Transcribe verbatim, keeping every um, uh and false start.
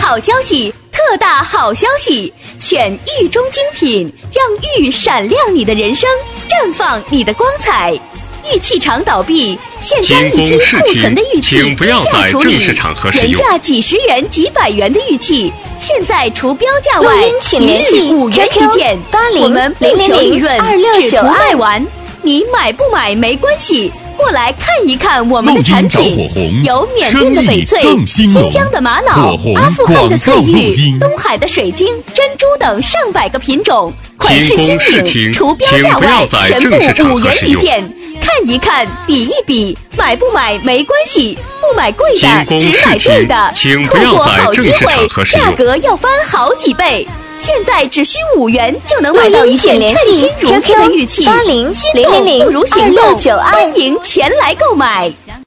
好消息，特大好消息！选玉中精品，让玉闪亮你的人生，绽放你的光彩。玉器厂倒闭，现将一批库存的玉器低价处理，原价几十元、几百元的玉器，现在除标价外， 请联系五元一件。我们不求利润，只图卖完。你买不买没关系。过来看一看我们的产品，有缅甸的翡翠、新疆的玛瑙、阿富汗的翠玉、东海的水晶、珍珠等上百个品种，款式新颖，除标价外，全部五元一件。看一看，比一比，买不买没关系，不买贵的，只买对的，错过好机会，价格要翻好几倍。现在只需五元就能买到一件称心如意的玉器，心动不如行动，欢迎前来购买。